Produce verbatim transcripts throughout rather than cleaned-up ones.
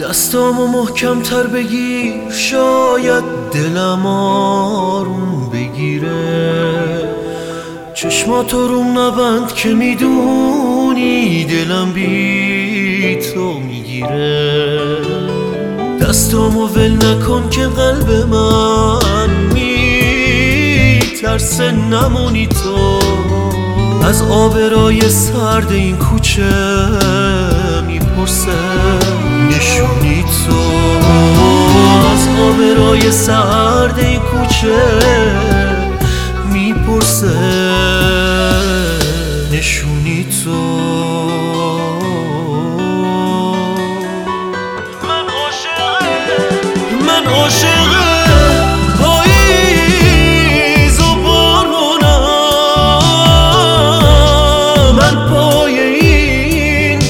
دستامو محکم تر بگیر، شاید دلم آروم بگیره. چشماتو روم نبند که میدونی دلم بی تو میگیره. دستامو ول نکن که قلب من میترسه نمونی تو. از آبرای سرد این کوچه میپرسه نشونی تو. از آبرای سرد این کوچه میپرسه نشونی تو. من عاشقه من عاشقه پاییز و بارونم. من پای این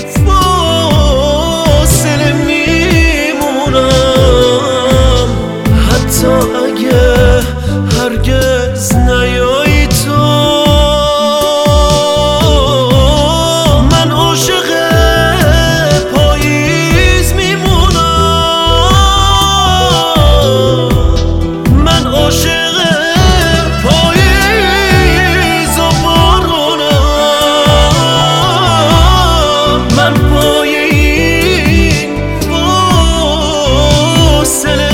فاصله میمونم، حتی اگه هرگز نیایی تو. من عاشق پاییز میمونم، من عاشق پاییز و بارونم. من پای این فاصله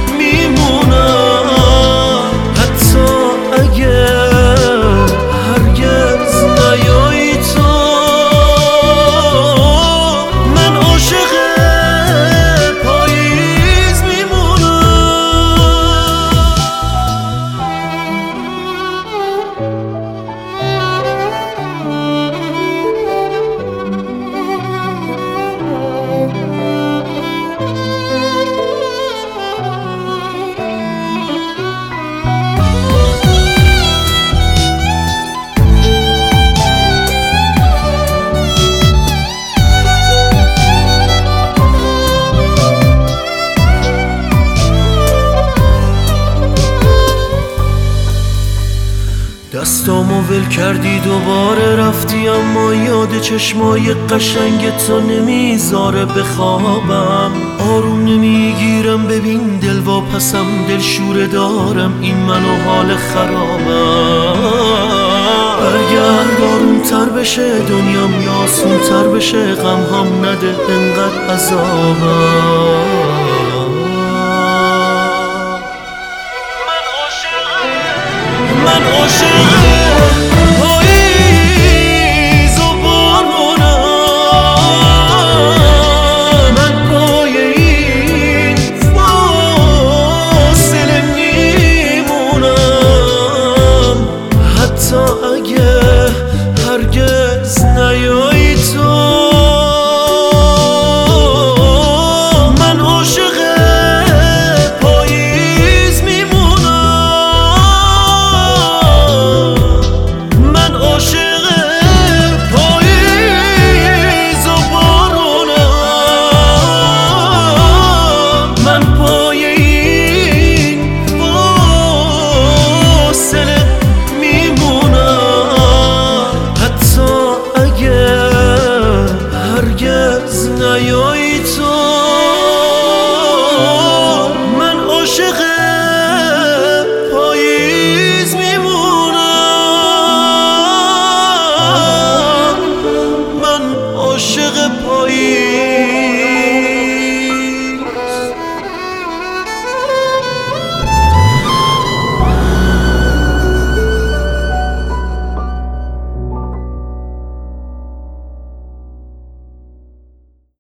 میمونم، حتی اگه هرگز نیایی تو. من عاشق پاییز دستامو ول کردی دوباره رفتی، اما یاد چشمای قشنگ تو نمیذاره بخوابم. آروم نمیگیرم ببین دل واپسم، دل شوره دارم این من و حال خرابم. برگرد آروم تر بشه دنیام، یا آسون تر بشه غم هم نده انقدر عذابم. من عاشق